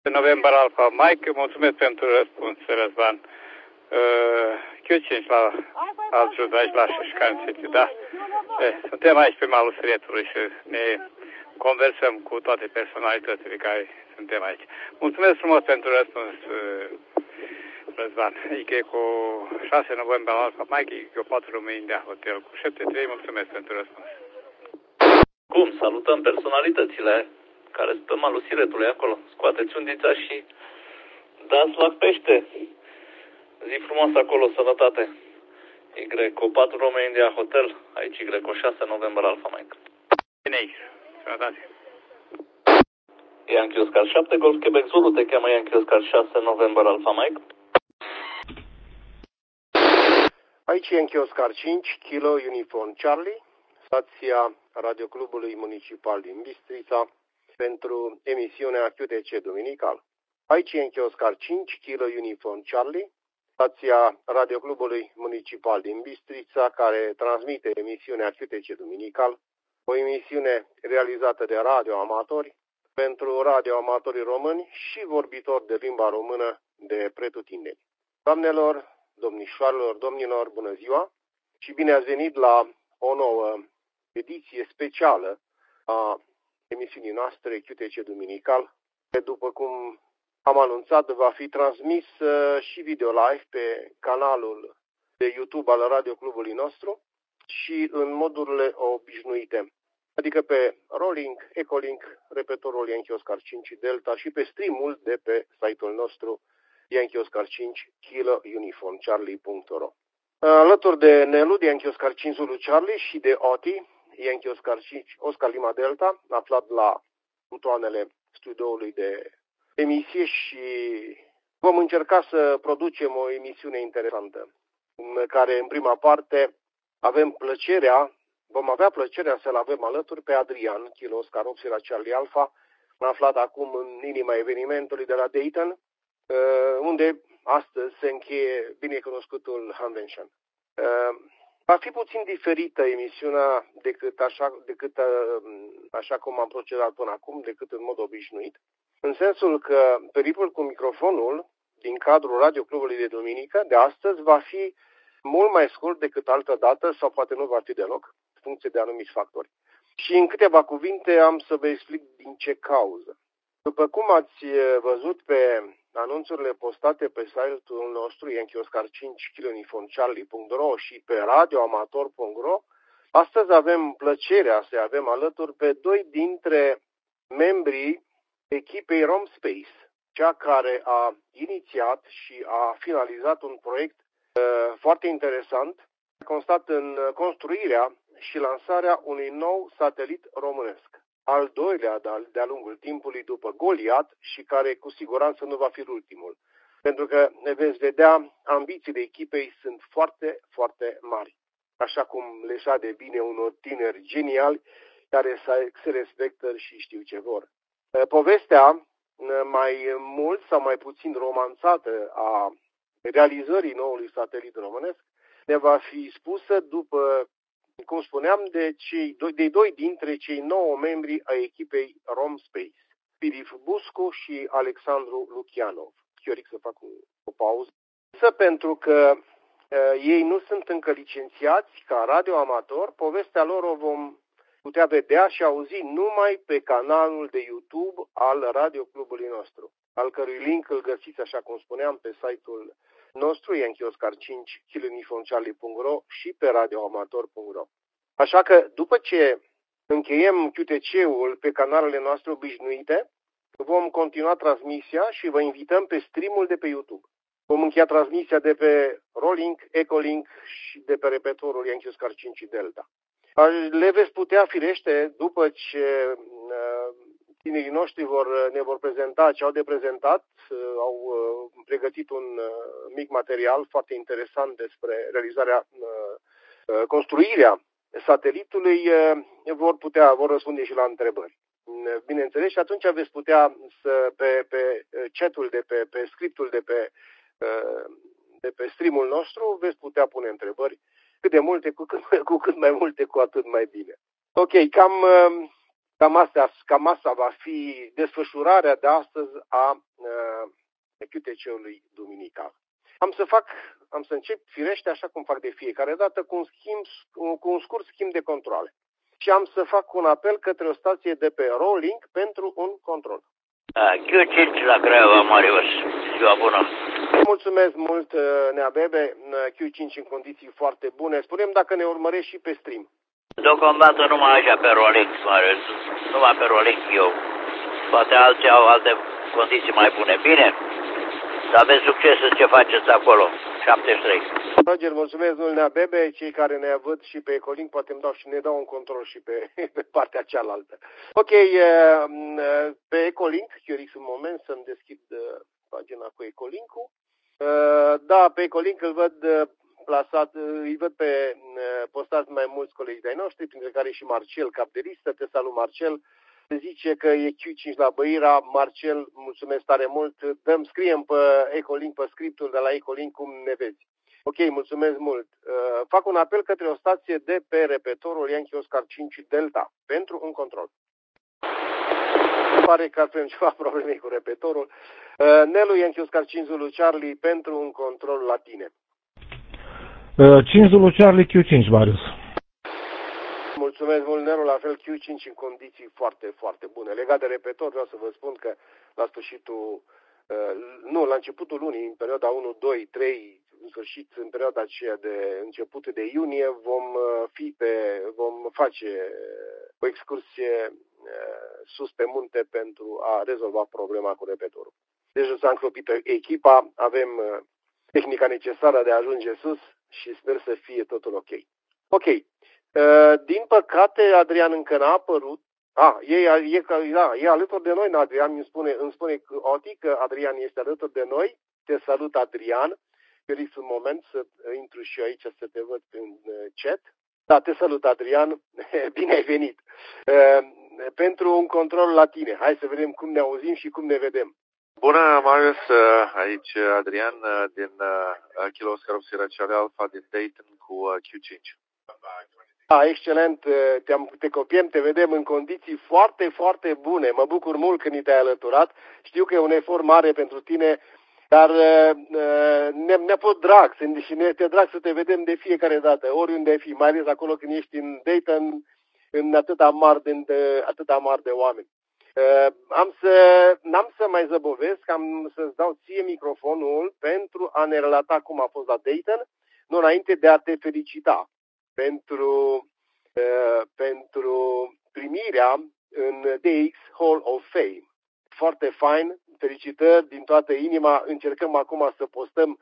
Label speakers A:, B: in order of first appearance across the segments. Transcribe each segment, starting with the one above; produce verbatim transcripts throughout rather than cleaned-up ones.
A: November Alpha Mike, mulțumesc pentru răspuns, Răzvan. Q cinci la alt jos aici la Șișcan City, da? Eh, suntem aici pe malul Srietului și ne conversăm cu toate personalitățile care suntem aici. Mulțumesc frumos pentru răspuns, Răzvan. Adică cu șase November Alpha Mike, cu patru Români de hotel cu șapte trei, mulțumesc pentru răspuns.
B: Cum? Salutăm personalitățile care sunt pe malul Siretului acolo. Scoateți undița și dați la pește. Zi frumos acolo, sănătate. Y cu patru Romeo India Hotel, aici Y cu șase November Alpha Mike.
A: Bine aici, sănătate.
B: Yankee Oscar șapte Golf Quebec Zulu, te cheamă Yankee Oscar șase November Alpha Mike.
C: Aici Yankee Oscar cinci, Kilo Uniform Charlie, stația Radioclubului Municipal din Bistrița, pentru emisiunea Q T C Duminical. Aici Yankee Oscar cinci, Kilo Uniform Charlie, stația Radioclubului Municipal din Bistrița, care transmite emisiunea Q T C Duminical, o emisiune realizată de radioamatori, pentru radioamatorii români și vorbitori de limba română de pretutindeni. Doamnelor, domnișoarelor, domnilor, bună ziua și bine ați venit la o nouă ediție specială a emisiunii noastre Q T C Duminical. După cum am anunțat, va fi transmis și video live pe canalul de YouTube al radioclubului nostru și în modurile obișnuite, adică pe Rolling, Echolink, repetorul Yankee Oscar cinci Delta și pe streamul de pe site-ul nostru Yankee Oscar cinci Kilo Uniform Charlie punct ro. Alături de Nelu de Yankee Oscar cinci Zulu Charlie și de Oti Yankee Oscar cinci Oscar Lima Delta, aflat la butoanele studioului de emisie, și vom încerca să producem o emisiune interesantă, în care în prima parte avem plăcerea, vom avea plăcerea să-l avem alături pe Adrian, Kilo Oscar opt Sierra Charlie Alpha, aflat acum în inima evenimentului de la Dayton, unde astăzi se încheie binecunoscutul Convention. Va fi puțin diferită emisiunea decât așa, decât așa cum am procedat până acum, decât în mod obișnuit, în sensul că periplul cu microfonul din cadrul radioclubului de duminică de astăzi va fi mult mai scurt decât altă dată, sau poate nu va fi deloc, în funcție de anumiți factori. Și în câteva cuvinte am să vă explic din ce cauză. După cum ați văzut pe anunțurile postate pe site-ul nostru Yankee Oscar cinci Kilo Uniform Charlie punct ro și pe radioamator punct ro, astăzi avem plăcerea să avem alături pe doi dintre membrii echipei RomSpace, cea care a inițiat și a finalizat un proiect uh, foarte interesant, constat în construirea și lansarea unui nou satelit românesc, al doilea de-a lungul timpului după Goliat și care cu siguranță nu va fi ultimul. Pentru că ne veți vedea, ambițiile echipei sunt foarte, foarte mari. Așa cum le șade bine unor tineri geniali care se respectă și știu ce vor. Povestea mai mult sau mai puțin romanțată a realizării noului satelit românesc ne va fi spusă după, cum spuneam, de, cei doi, de doi dintre cei nouă membri ai echipei RomSpace, Pirif Buscu și Alexandru Lucianov. Chioric să fac o pauză. Însă pentru că uh, ei nu sunt încă licențiați ca radioamator, povestea lor o vom putea vedea și auzi numai pe canalul de YouTube al radioclubului nostru, al cărui link îl găsiți, așa cum spuneam, pe site-ul nostru Yankee Oscar cinci Kilo Uniform Charlie punct ro și pe radioamator punct ro. Așa că după ce încheiem Q T C-ul pe canalele noastre obișnuite, vom continua transmisia și vă invităm pe streamul de pe YouTube. Vom încheia transmisia de pe Rolling, Echolink și de pe repetorul Yankee Oscar cinci Delta. Le veți putea, firește, după ce uh, tinerii noștri vor, ne vor prezenta ce au de prezentat, uh, au uh, pregătit un uh, mic material foarte interesant despre realizarea, uh, uh, construirea satelitului, uh, vor putea, vor răspunde și la întrebări. Uh, bineînțeles, și atunci veți putea să, pe, pe chat-ul, de pe, pe scriptul de pe, uh, de pe streamul nostru, veți putea pune întrebări. Cât de multe, cu cât, cu cât mai multe, cu atât mai bine. Ok, cam, Cam asta, cam asta va fi desfășurarea de astăzi a uh, Q T C-ului duminical. Am să fac, am să încep firește așa cum fac de fiecare dată cu un, schimb, cu un scurt schimb de controle. Și am să fac un apel către o stație de pe Rolling pentru un control.
D: Q cinci la Craiova, Marius. Ziua bună.
C: Mulțumesc mult, Neabebe. Q cinci în condiții foarte bune. Spune-mi dacă ne urmărești și pe stream.
D: Deocamdată numai așa pe Rolling, Marius. Numai pe Rolling eu. Poate alții au alte condiții mai bune. Bine? Să aveți succes în ce faceți acolo. șaptezeci și trei.
C: Roger, mulțumesc, domnul Neabebe. Cei care ne văd și pe Ecolink poate îmi dau și ne dau un control și pe, pe partea cealaltă. Ok, pe Ecolink, Chiorix un moment să-mi deschid pagina cu Ecolink-ul. Da, pe Ecolink îl văd plasat, îi văd pe postați mai mulți colegi de-ai noștri, printre care și Marcel, cap de listă. Te salut, Marcel. Se zice că e Q cinci la Băira. Marcel, mulțumesc tare mult. Dăm, scriem pe Ecolink, pe scriptul de la Ecolink cum ne vezi. Ok, mulțumesc mult. Uh, fac un apel către o stație de pe repetorul Yankee Oscar cinci Delta pentru un control. Pare că avem ceva probleme cu repetorul. Uh, Nelu Yankee Oscar cinci Zulu Charlie pentru un control la tine.
E: Uh, cinci Zulu Charlie Q cinci, Marius.
C: Mulțumesc mult, Nelu, la fel Q cinci în condiții foarte, foarte bune. Legat de repetor, vreau să vă spun că la sfârșitul, uh, nu, la începutul lunii, în perioada unu, doi, trei, în sfârșit, în perioada aceea de început de iunie, vom fi pe, vom face o excursie sus pe munte pentru a rezolva problema cu repetorul. Deja s-a încropit echipa, avem tehnica necesară de a ajunge sus și sper să fie totul ok. Ok. Din păcate, Adrian încă n-a apărut. Ah, e, e, da, e alături de noi, Adrian îmi spune, îmi spune Oti că Adrian este alături de noi. Te salut, Adrian. Felix, un moment să intru și eu aici să te văd în chat. Da, te salut, Adrian. Bine ai venit. Pentru un control la tine. Hai să vedem cum ne auzim și cum ne vedem.
F: Bună, Marius. Aici Adrian din Kilo Oscar Sierra Charlie Alpha din Dayton cu Q cinci.
C: Da, excelent. Te, te copiem, te vedem în condiții foarte, foarte bune. Mă bucur mult că ni te-ai alăturat. Știu că e un efort mare pentru tine. Dar ne, ne pot drag și ne este drag să te vedem de fiecare dată, oriunde ai fi, mai ales acolo când ești în Dayton, în atâta mar de, atâta mar de oameni. Am să, n-am să mai zăbovesc, am să-ți dau ție microfonul pentru a ne relata cum a fost la Dayton, nu înainte de a te felicita pentru, pentru primirea în D X Hall of Fame. Foarte fain. Felicitări din toată inima. Încercăm acum să postăm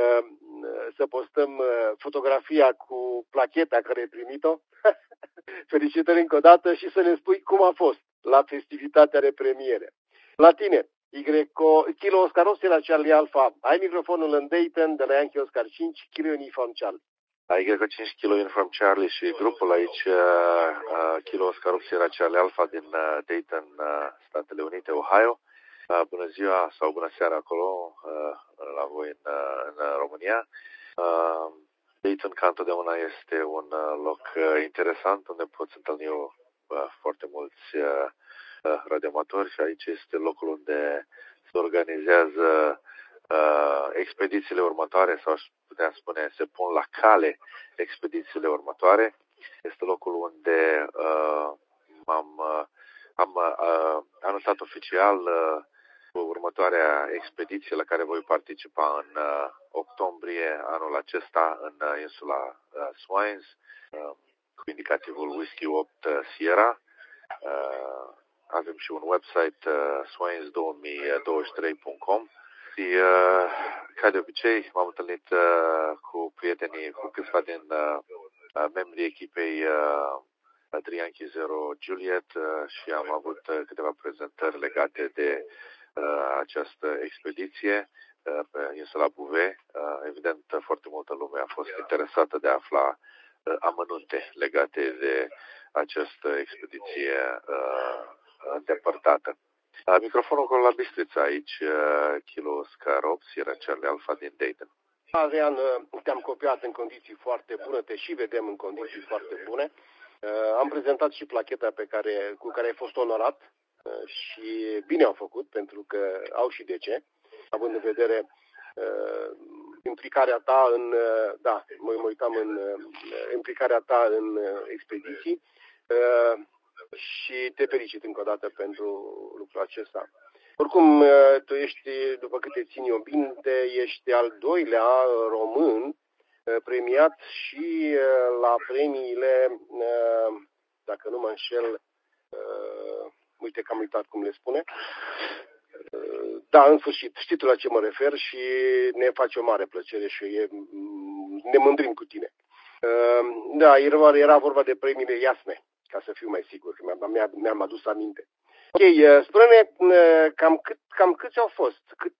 C: să postăm fotografia cu placheta care ai primit-o. Felicitări încă o dată și să ne spui cum a fost la festivitatea de premiere. La tine, Y, Kilo Oscar Sierra Charlie Alpha, ai microfonul în Dayton de la Yankee Oscar cinci, Kilo Uniform Charlie.
F: Y cinci Kilo Uniform Charlie și grupul aici uh, Kilo Oscar Sierra Charlie Alpha din uh, Dayton, uh, Statele Unite, Ohio. Uh, bună ziua sau bună seara acolo uh, la voi în, uh, în România. Uh, Dayton, ca întotdeauna, este un uh, loc uh, interesant unde poți întâlni uh, foarte mulți uh, uh, radioamatori și aici este locul unde se organizează uh, expedițiile următoare sau aș putea spune se pun la cale expedițiile următoare. Este locul unde uh, am, uh, am uh, anunțat oficial uh, următoarea expediție la care voi participa în uh, octombrie anul acesta în uh, insula uh, Swines uh, cu indicativul Whiskey opt uh, Sierra. Uh, avem și un website uh, swines două mii douăzeci și trei punct com și uh, ca de obicei m-am întâlnit uh, cu prietenii, cu câțiva din uh, membrii echipei uh, Adrian Zero Juliet uh, și am avut uh, câteva prezentări legate de uh, această expediție uh, pe insula Bouvet. Uh, evident, foarte multă lume a fost interesată de a afla uh, amănunte legate de această expediție uh, îndepărtată. Uh, microfonul acolo la Bistrița aici, uh, Kilo Oscar opt Sierra Charlie Alpha din Dayton.
C: Adrian, te-am copiat în condiții foarte bune, te și vedem în condiții foarte bune. Am prezentat și placheta pe care, cu care ai fost onorat și bine au făcut, pentru că au și de ce, având în vedere uh, implicarea ta în, uh, da, mă, mă uitam în uh, implicarea ta în uh, expediții uh, și te felicit încă o dată pentru lucrul acesta. Oricum, uh, tu ești, după câte țin eu bine, ești al doilea român uh, premiat și uh, la premiile, uh, dacă nu mă înșel, uh, uite că am uitat cum le spune. Da, în sfârșit, știi la ce mă refer și ne face o mare plăcere și e, ne mândrim cu tine. Da, era, era vorba de premiile Iasne, ca să fiu mai sigur, că mi-am, mi-am adus aminte. Ok, spune-ne cam, cât, cam câți au fost, cât,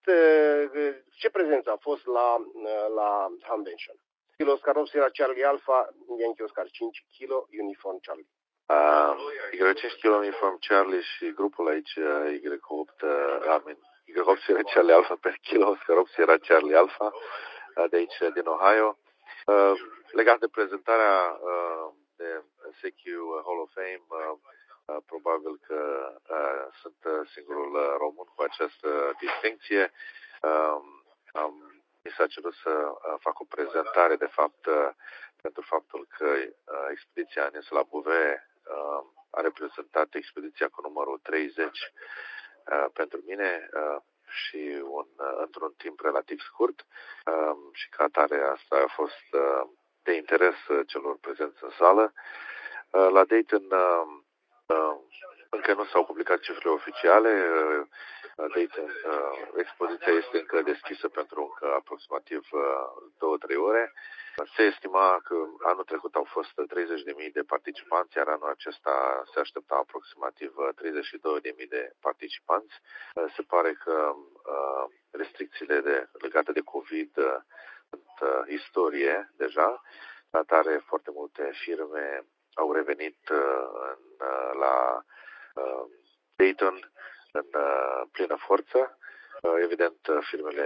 C: ce prezență a fost la, la convention. Kilo Oscar opt Sierra Charlie Alpha, Yankee Oscar cinci, Kilo Uniform Charlie.
F: Uh, Y cinci Kilo Uniform Charlie și grupul aici Y opt, uh, I mean, Y opt Sierra Charlie Alpha pe Kilo Oscar opt Sierra Charlie Alpha, uh, de aici din Ohio. Uh, legat de prezentarea uh, de S Q Hall of Fame, uh, uh, probabil că uh, sunt singurul uh, român cu această distincție. Uh, um, mi s-a cerut să uh, fac o prezentare, de fapt, uh, pentru faptul că uh, expediția Ninsula Bouvet uh, a reprezentat expediția cu numărul treizeci uh, pentru mine uh, și un, uh, într-un timp relativ scurt uh, și ca atare asta a fost uh, de interes uh, celor prezenți în sală. Uh, la Dayton uh, uh, încă nu s-au publicat cifrele oficiale. Uh, Dayton, uh, expoziția este încă deschisă pentru încă aproximativ uh, două trei ore. Se estima că anul trecut au fost treizeci de mii de participanți, iar anul acesta se aștepta aproximativ treizeci și două de mii de participanți. Uh, se pare că uh, restricțiile de, legate de COVID uh, sunt uh, istorie deja. Atare, foarte multe firme au revenit uh, în, uh, la uh, Dayton în uh, plină forță. Uh, evident, uh, firmele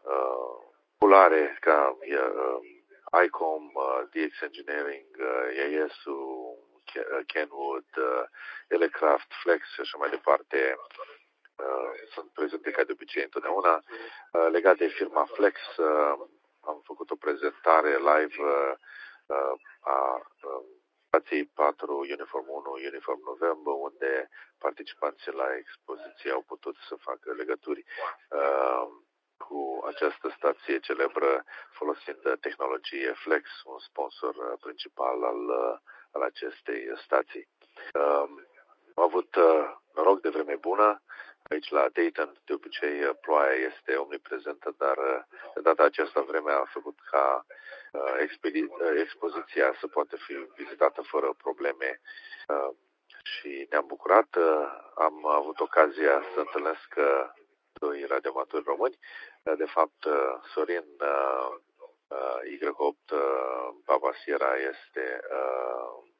F: uh, populare ca uh, ICOM, uh, D X Engineering, uh, I A S-ul, Kenwood, uh, Elecraft, Flex și așa mai departe uh, sunt prezente ca de obicei întotdeauna. Uh, legat de firma Flex, uh, am făcut o prezentare live uh, uh, a uh, stației patru, Uniform unu, Uniform November, unde participanții la expoziție au putut să facă legături uh, cu această stație celebră folosind tehnologie Flex, un sponsor principal al, al acestei stații. Uh, am avut uh, noroc de vreme bună. Aici la Dayton, de obicei, ploaia este omniprezentă, dar de data aceasta vremea a făcut ca uh, expoziția să poată fi vizitată fără probleme uh, și ne-am bucurat. Uh, am avut ocazia să întâlnesc uh, doi radioamatori români. Uh, de fapt, uh, Sorin uh, uh, Y opt uh, Baba Sierra este uh,